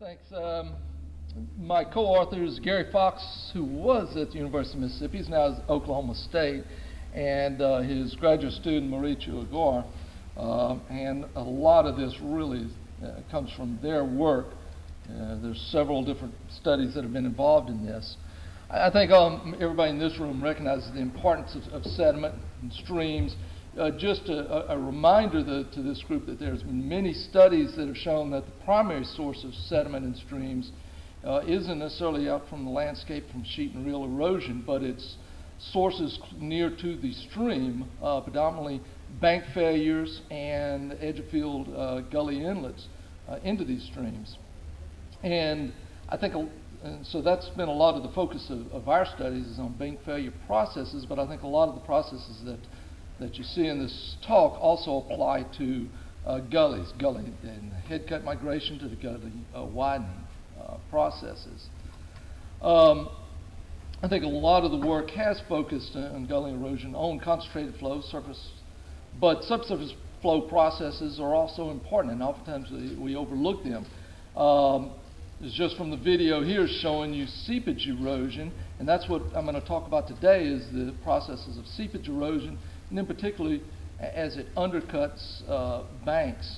Thanks. My co-author is Gary Fox, who was at the University of Mississippi. He's now at Oklahoma State, and his graduate student, Mauricio Agor. And a lot of this really comes from their work. There's several different studies that have been involved in this. I think everybody in this room recognizes the importance of sediment and streams. Just a reminder to this group that there's been many studies that have shown that the primary source of sediment in streams isn't necessarily out from the landscape from sheet and reel erosion, but it's sources near to the stream, predominantly bank failures and edge-of-field gully inlets into these streams. And I think so that's been a lot of the focus of our studies is on bank failure processes, but I think a lot of the processes that you see in this talk also apply to gully and head cut migration to the gully widening processes. I think a lot of the work has focused on gully erosion on concentrated flow surface, but subsurface flow processes are also important, and oftentimes we overlook them. It's just from the video here showing you seepage erosion, and that's what I'm going to talk about today is the processes of seepage erosion, and then particularly as it undercuts banks.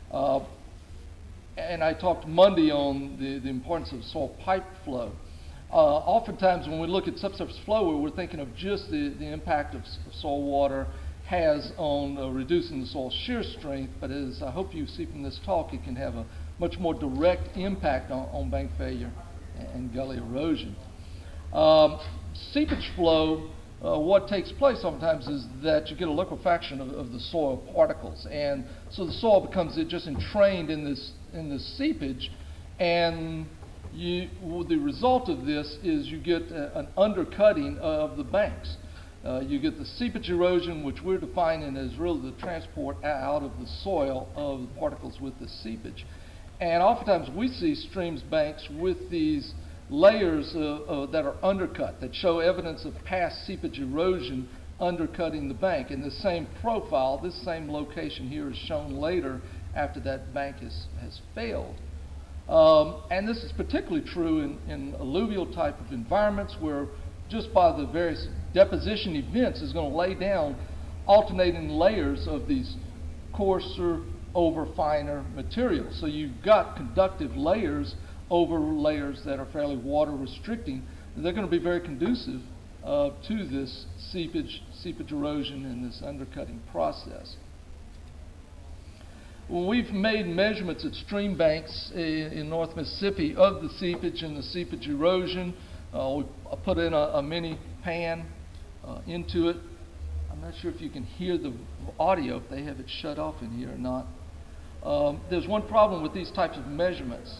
And I talked Monday on the importance of soil pipe flow. Oftentimes when we look at subsurface flow, we're thinking of just the impact of soil water has on reducing the soil shear strength, but as I hope you see from this talk, it can have a much more direct impact on bank failure and gully erosion. Seepage flow, what takes place sometimes is that you get a liquefaction of the soil particles, and so the soil becomes just entrained in this seepage, and the result of this is you get an undercutting of the banks. You get the seepage erosion, which we're defining as really the transport out of the soil of the particles with the seepage. And oftentimes we see streams banks with these layers that are undercut, that show evidence of past seepage erosion undercutting the bank. And the same profile, this same location here is shown later after that bank has failed. And this is particularly true in alluvial type of environments where just by the various deposition events is going to lay down alternating layers of these coarser over finer materials. So you've got conductive layers over layers that are fairly water restricting. They're going to be very conducive to this seepage erosion and this undercutting process. When we've made measurements at stream banks in North Mississippi of the seepage and the seepage erosion, we put in a mini pan into it. I'm not sure if you can hear the audio, if they have it shut off in here or not. There's one problem with these types of measurements,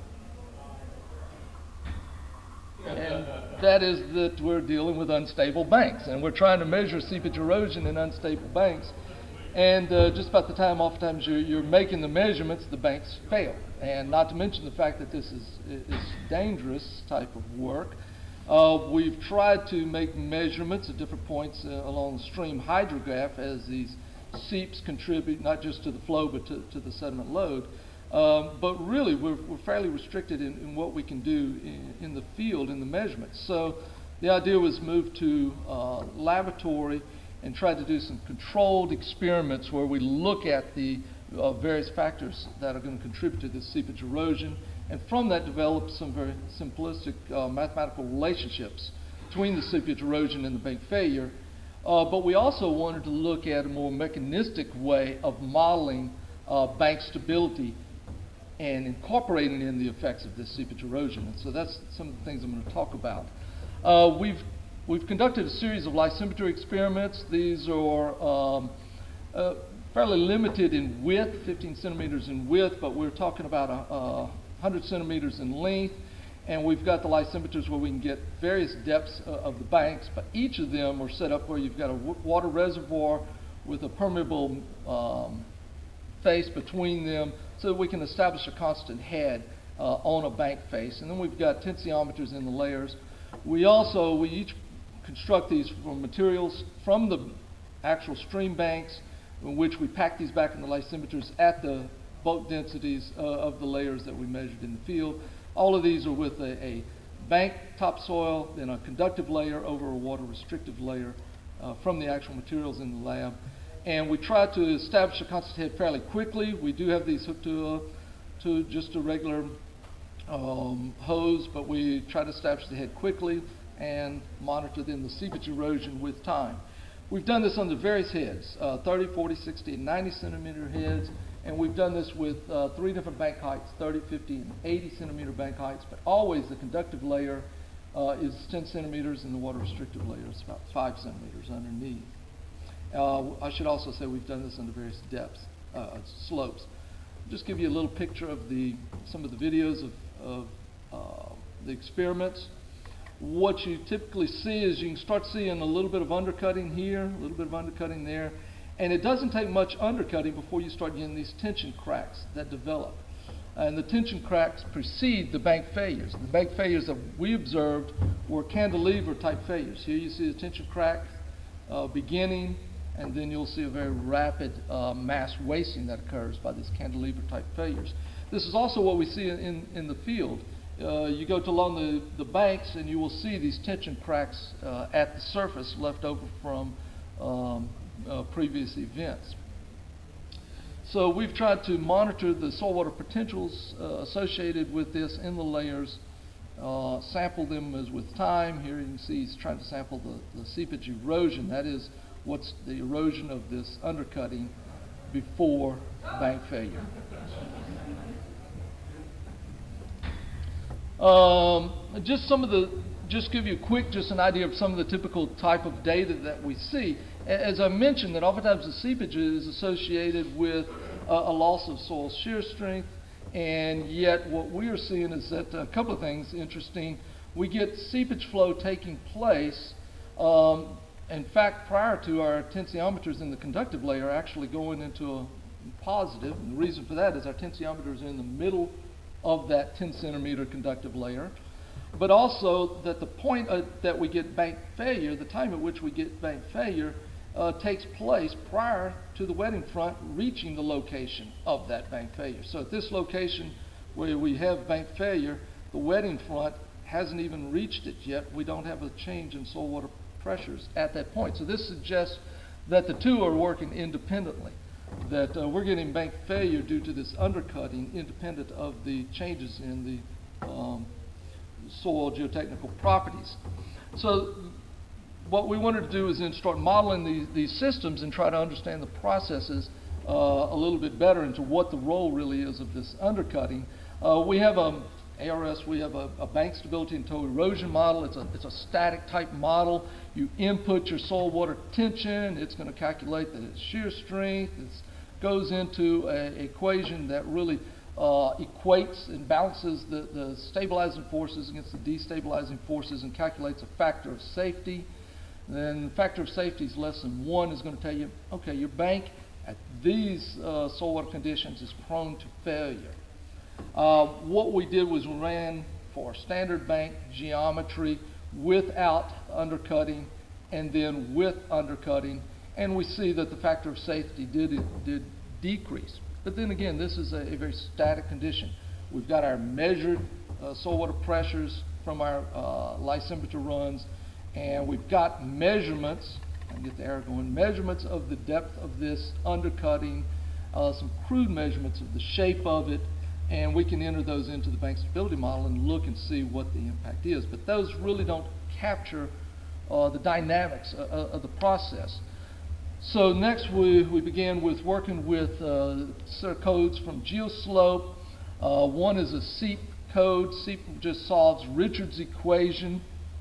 and that is that we're dealing with unstable banks, and we're trying to measure seepage erosion in unstable banks, and just about the time oftentimes you're making the measurements, the banks fail. And not to mention the fact that this is dangerous type of work. We've tried to make measurements at different points along the stream hydrograph as these seeps contribute not just to the flow but to the sediment load. But really we're fairly restricted in what we can do in the field in the measurements. So the idea was move to laboratory and try to do some controlled experiments where we look at the various factors that are going to contribute to this seepage erosion, and from that develop some very simplistic mathematical relationships between the seepage erosion and the bank failure. But we also wanted to look at a more mechanistic way of modeling bank stability and incorporating in the effects of this seepage erosion. And so that's some of the things I'm going to talk about. We've conducted a series of lysimetry experiments. These are fairly limited in width, 15 centimeters in width, but we're talking about 100 centimeters in length. And we've got the lysimeters where we can get various depths of the banks, but each of them are set up where you've got a water reservoir with a permeable face between them so that we can establish a constant head on a bank face. And then we've got tensiometers in the layers. We each construct these from materials from the actual stream banks, in which we pack these back in the lysimeters at the bulk densities of the layers that we measured in the field. All of these are with a bank topsoil, then a conductive layer over a water restrictive layer from the actual materials in the lab. And we try to establish a constant head fairly quickly. We do have these hooked to just a regular hose, but we try to establish the head quickly and monitor then the seepage erosion with time. We've done this under various heads, 30, 40, 60, and 90 centimeter heads, and we've done this with 3 different bank heights, 30, 50, and 80 centimeter bank heights, but always the conductive layer is 10 centimeters and the water restrictive layer is about 5 centimeters underneath. I should also say we've done this under various depths, slopes. Just give you a little picture of some of the videos of the experiments. What you typically see is you can start seeing a little bit of undercutting here, a little bit of undercutting there, and it doesn't take much undercutting before you start getting these tension cracks that develop. And the tension cracks precede the bank failures. The bank failures that we observed were cantilever type failures. Here you see the tension crack beginning, and then you'll see a very rapid mass wasting that occurs by these cantilever type failures. This is also what we see in the field. You go along the banks and you will see these tension cracks at the surface left over from previous events. So we've tried to monitor the soil water potentials associated with this in the layers, sample them as with time. Here you can see he's trying to sample the seepage erosion. That is what's the erosion of this undercutting before bank failure. Just give you a quick, just an idea of some of the typical type of data that we see. As I mentioned, that oftentimes the seepage is associated with a loss of soil shear strength, and yet what we are seeing is that a couple of things interesting. We get seepage flow taking place. In fact, prior to our tensiometers in the conductive layer actually going into a positive, and the reason for that is our tensiometers are in the middle of that 10 centimeter conductive layer, but also that the point that we get bank failure, the time at which we get bank failure, takes place prior to the wetting front reaching the location of that bank failure. So at this location where we have bank failure, the wetting front hasn't even reached it yet. We don't have a change in soil water pressures at that point. So this suggests that the two are working independently, that we're getting bank failure due to this undercutting independent of the changes in the soil geotechnical properties. So what we wanted to do is then start modeling these systems and try to understand the processes a little bit better into what the role really is of this undercutting. We have ARS, we have a bank stability and toe erosion model. It's a static type model. You input your soil water tension, it's going to calculate the shear strength. It goes into an equation that really equates and balances the stabilizing forces against the destabilizing forces and calculates a factor of safety. Then the factor of safety is less than 1 is going to tell you, okay, your bank at these soil water conditions is prone to failure. What we did was we ran for standard bank geometry without undercutting and then with undercutting, and we see that the factor of safety did decrease. But then again, this is a very static condition. We've got our measured soil water pressures from our lysimeter runs, and we've got measurements, I'll get the arrow going, measurements of the depth of this undercutting, some crude measurements of the shape of it, and we can enter those into the bank stability model and look and see what the impact is. But those really don't capture the dynamics of the process. So next we began with working with set of codes from GeoSlope. One is a SEEP code. SEEP just solves Richard's equation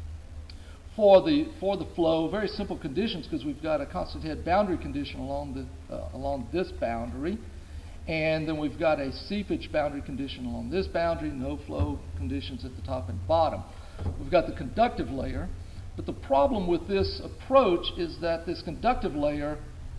for the flow. Very simple conditions because we've got a constant head boundary condition along this boundary. And then we've got a seepage boundary condition along this boundary, no flow conditions at the top and bottom. We've got the conductive layer, but the problem with this approach is that this conductive layer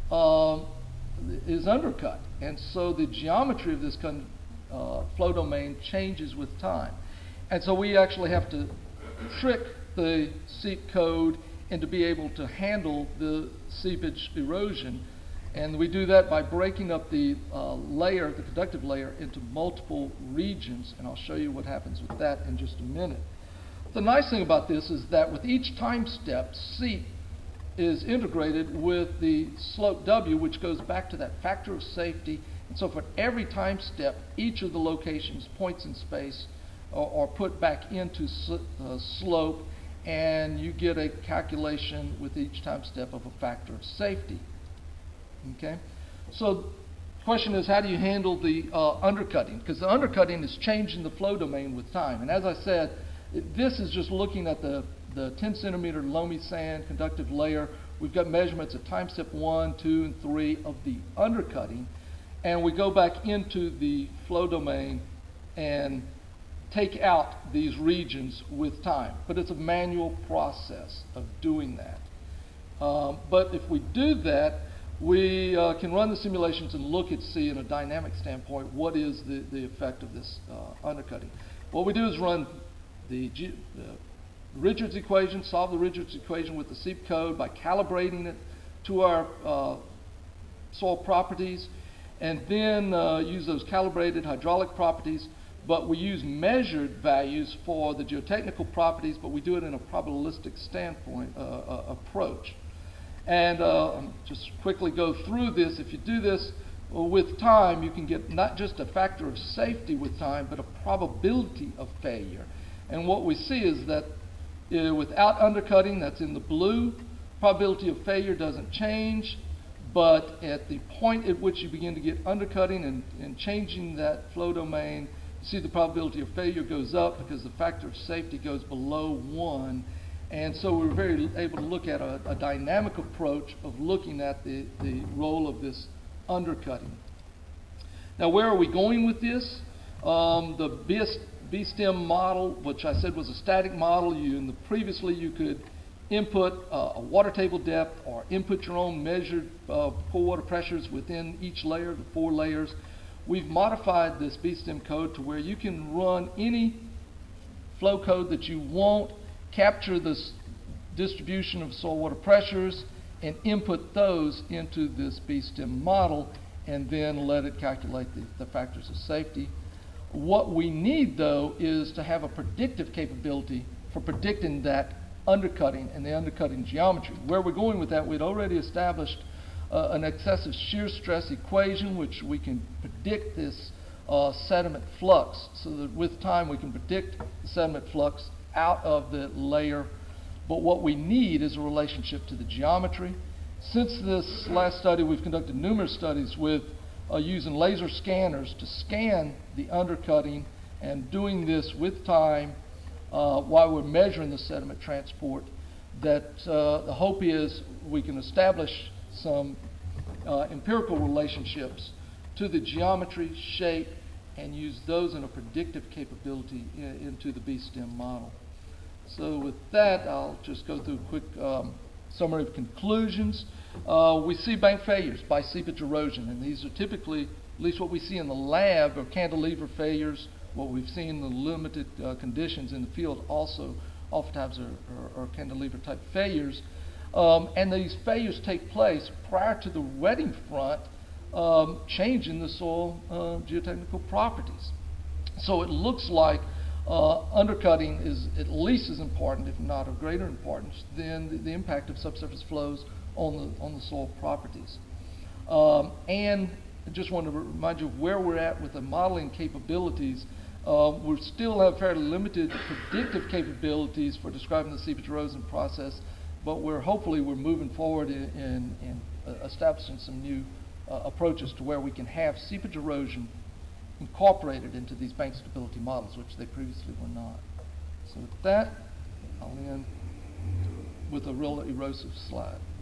is undercut, and so the geometry of this flow domain changes with time. And so we actually have to trick the SEEP code into be able to handle the seepage erosion. And we do that by breaking up the layer, the conductive layer, into multiple regions, and I'll show you what happens with that in just a minute. The nice thing about this is that with each time step, seep is integrated with the slope W, which goes back to that factor of safety. And so for every time step, each of the locations, points in space, are put back into slope, and you get a calculation with each time step of a factor of safety. Okay? So the question is, how do you handle the undercutting? Because the undercutting is changing the flow domain with time. And as I said, this is just looking at the 10 centimeter loamy sand conductive layer. We've got measurements at time step 1, 2, and 3 of the undercutting. And we go back into the flow domain and take out these regions with time. But it's a manual process of doing that. But if we do that, we can run the simulations and look at, see in a dynamic standpoint, what is the effect of this undercutting. What we do is run the Richards equation, solve the Richards equation with the seep code by calibrating it to our soil properties, and then use those calibrated hydraulic properties. But we use measured values for the geotechnical properties, but we do it in a probabilistic standpoint approach. And just quickly go through this. If you do this with time, you can get not just a factor of safety with time, but a probability of failure. And what we see is that without undercutting, that's in the blue, probability of failure doesn't change. But at the point at which you begin to get undercutting and changing that flow domain, you see the probability of failure goes up because the factor of safety goes below 1. And so we're very able to look at a dynamic approach of looking at the role of this undercutting. Now, where are we going with this? The B-stem model, which I said was a static model, previously you could input a water table depth or input your own measured pore water pressures within each layer, the 4 layers. We've modified this B-stem code to where you can run any flow code that you want, capture this distribution of soil water pressures, and input those into this B-stem model, and then let it calculate the factors of safety. What we need, though, is to have a predictive capability for predicting that undercutting and the undercutting geometry. Where we're going with that, we'd already established an excessive shear stress equation, which we can predict this sediment flux, so that with time we can predict the sediment flux out of the layer. But what we need is a relationship to the geometry. Since this last study, we've conducted numerous studies with using laser scanners to scan the undercutting, and doing this with time while we're measuring the sediment transport. That the hope is we can establish some empirical relationships to the geometry, shape, and use those in a predictive capability into the B-stem model. So with that, I'll just go through a quick summary of conclusions. We see bank failures by seepage erosion, and these are typically, at least what we see in the lab, are cantilever failures. What we've seen in the limited conditions in the field also oftentimes are cantilever type failures. And these failures take place prior to the wetting front changing the soil geotechnical properties. So it looks like undercutting is at least as important, if not of greater importance, than the impact of subsurface flows on the soil properties. And I just want to remind you of where we're at with the modeling capabilities. We still have fairly limited predictive capabilities for describing the seepage erosion process, but hopefully we're moving forward in establishing some new approaches to where we can have seepage erosion incorporated into these bank stability models, which they previously were not. So with that, I'll end with a real erosive slide.